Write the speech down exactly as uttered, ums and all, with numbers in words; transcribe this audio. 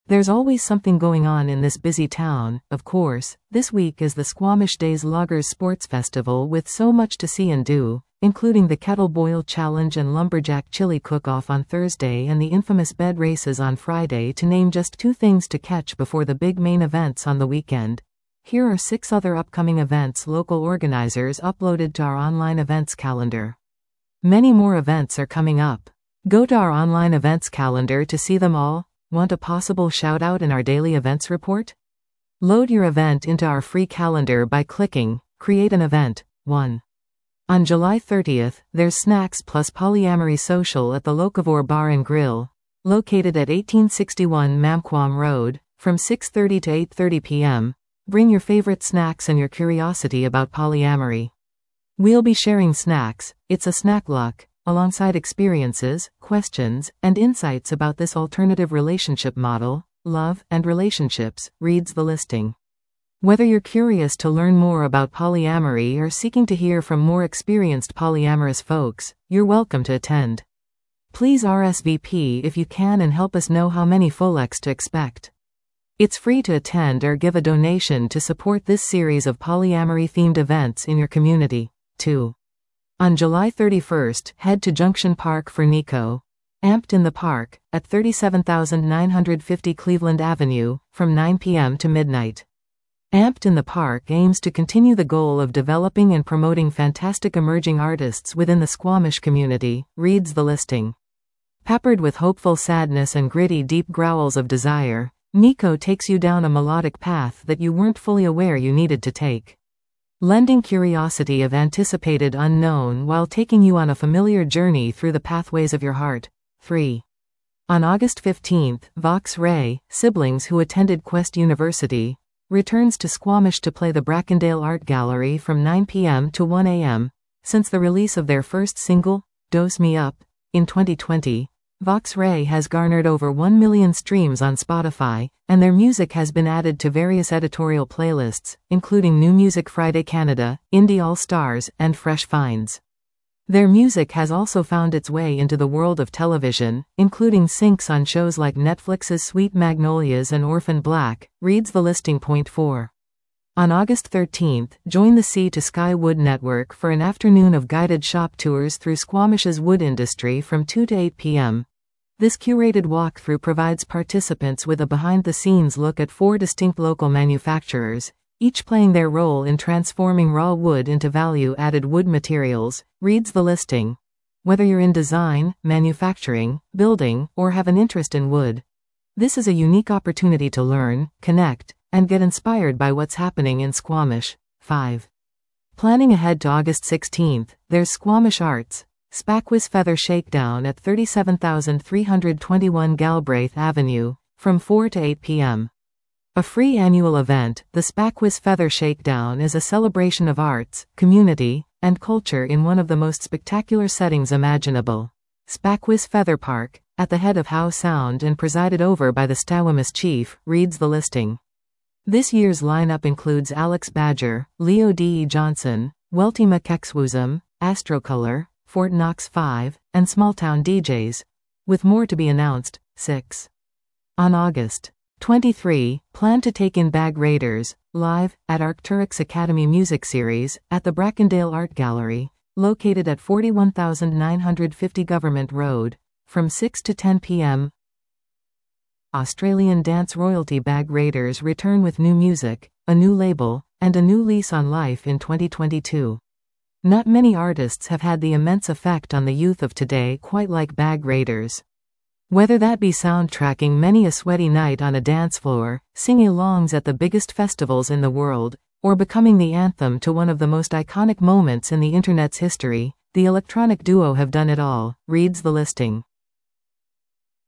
There's always something going on in this busy town, of course. This week is the Squamish Days Loggers Sports Festival with so much to see and do, including the Kettle Boil Challenge and Lumberjack Chili Cook-Off on Thursday and the infamous bed races on Friday, to name just two things to catch before the big main events on the weekend. Here are six other upcoming events local organizers uploaded to our online events calendar. Many more events are coming up. Go to our online events calendar to see them all. Want a possible shout-out in our daily events report? Load your event into our free calendar by clicking Create an Event. one. On July thirtieth, there's Snacks Plus Polyamory Social at the Locavore Bar and Grill, located at eighteen sixty-one Mamquam Road, from six thirty to eight thirty p m Bring your favorite snacks and your curiosity about polyamory. We'll be sharing snacks, it's a snack luck, alongside experiences, questions, and insights about this alternative relationship model, love and relationships, reads the listing. Whether you're curious to learn more about polyamory or seeking to hear from more experienced polyamorous folks, you're welcome to attend. Please R S V P if you can and help us know how many Folex to expect. It's free to attend or give a donation to support this series of polyamory-themed events in your community. two. On July thirty-first, head to Junction Park for Nico. Amped in the Park, at thirty-seven thousand nine hundred fifty Cleveland Avenue, from nine p m to midnight. Amped in the Park aims to continue the goal of developing and promoting fantastic emerging artists within the Squamish community, reads the listing. Peppered with hopeful sadness and gritty deep growls of desire, Nico takes you down a melodic path that you weren't fully aware you needed to take. Lending curiosity of anticipated unknown while taking you on a familiar journey through the pathways of your heart. three. On August fifteenth, Vox Ray, siblings who attended Quest University, returns to Squamish to play the Brackendale Art Gallery from nine p m to one a m Since the release of their first single, Dose Me Up, in twenty twenty, Vox Ray has garnered over one million streams on Spotify, and their music has been added to various editorial playlists, including New Music Friday Canada, Indie All Stars, and Fresh Finds. Their music has also found its way into the world of television, including syncs on shows like Netflix's Sweet Magnolias and Orphan Black, reads the listing. Point four. On August thirteenth, join the Sea to Sky Wood Network for an afternoon of guided shop tours through Squamish's wood industry from two to eight p m This curated walkthrough provides participants with a behind-the-scenes look at four distinct local manufacturers, each playing their role in transforming raw wood into value-added wood materials, reads the listing. Whether you're in design, manufacturing, building, or have an interest in wood, this is a unique opportunity to learn, connect, and get inspired by what's happening in Squamish. five. Planning ahead to August sixteenth, there's Squamish Arts, Spackwiz Feather Shakedown at thirty-seven thousand three hundred twenty-one Galbraith Avenue, from four to eight p m A free annual event, the Spackwiz Feather Shakedown is a celebration of arts, community, and culture in one of the most spectacular settings imaginable. Spackwiz Feather Park, at the head of Howe Sound and presided over by the Stawamis chief, reads the listing. This year's lineup includes Alex Badger, Leo D E. Johnson, Welty McKexwoozum, Astrocolor, Fort Knox five, and Smalltown D Js, with more to be announced. six. On August twenty-third, plan to take in Bag Raiders, live, at Arcturus Academy Music Series, at the Brackendale Art Gallery, located at forty-one thousand nine hundred fifty Government Road, from six to ten p m Australian dance royalty Bag Raiders return with new music, a new label, and a new lease on life in twenty twenty-two. Not many artists have had the immense effect on the youth of today quite like Bag Raiders. Whether that be soundtracking many a sweaty night on a dance floor, singing alongs at the biggest festivals in the world, or becoming the anthem to one of the most iconic moments in the internet's history, the electronic duo have done it all, reads the listing.